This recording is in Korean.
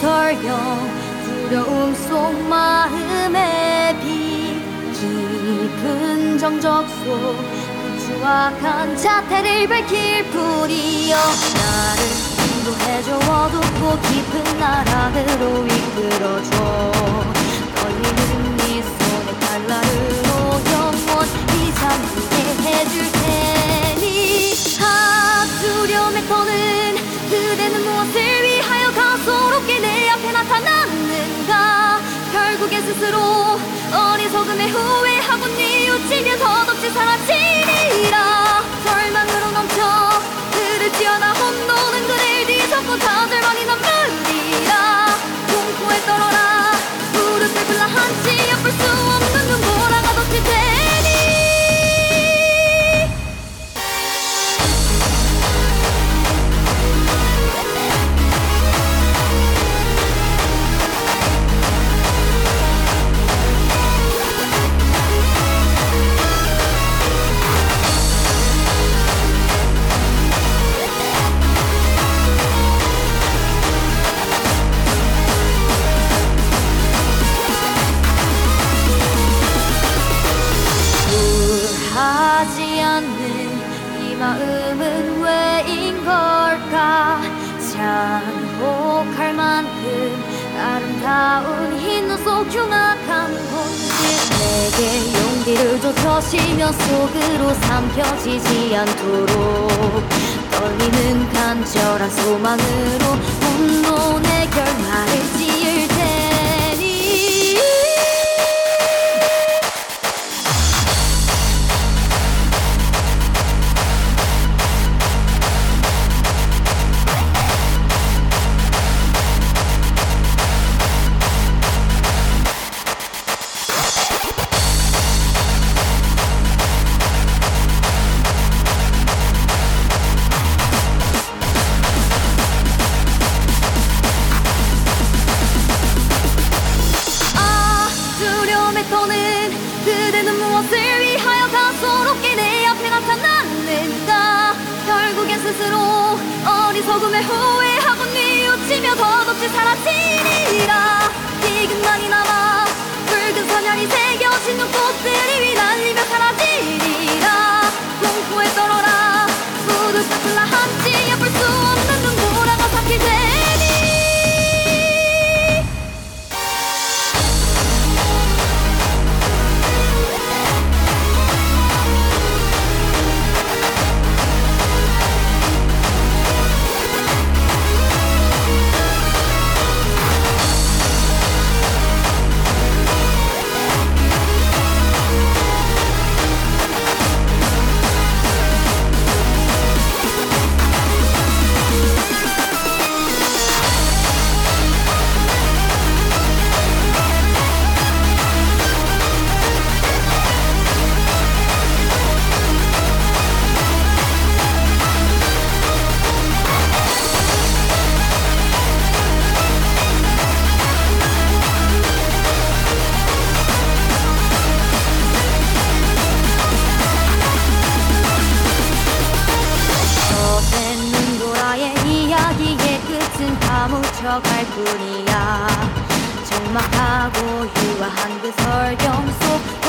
설령 두려움 속 마음에 깊은 정적 속 추악한 자태를 밝힐 뿐이여 나를 인도해줘 어둡고 깊은 나락으로 이끌어줘 떨리는 네 손의 칼날으로 영원히 잠들게 해줄 테니 두려움에 터는 그대는 무엇을 위하여 가소롭게 내 앞에 나타났는가 결국에 스스로 어리석음에 후회하고 뉘우치며 덧없이 사라지리라 절망으로 넘쳐 그를 뛰어나 혼돈은 그를 뒤섞고 좌절만이 남으리라 공포에 떨어라 무릎을 꿇라 한치 엿볼 수 없는 눈보라가 덮칠 테니 하지 않는 이 마음은 왜인 걸까 잔혹할 만큼 아름다운 흰눈 속 흉악한 본질 내게 용기를 줘 저시면 속으로 삼켜지지 않도록 떨리는 간절한 소망으로 혼돈의 결말을 지을 테니 터는 그대는 무엇을 위하여 가소롭게 내 앞에 나타났는가 결국엔 스스로 어리석음에 후회하고 뉘우치며 덧없이 사라지리라 희근만이 남아 붉은 선혈이 새겨진 눈꽃들이 휘날리며 사라지리라 공포에 떨어라 무릎 꿇라 한치 엿볼 수 없는 눈보라가 삭힐 테니 갈 뿐이야 적막하고 유아한 그 설경 속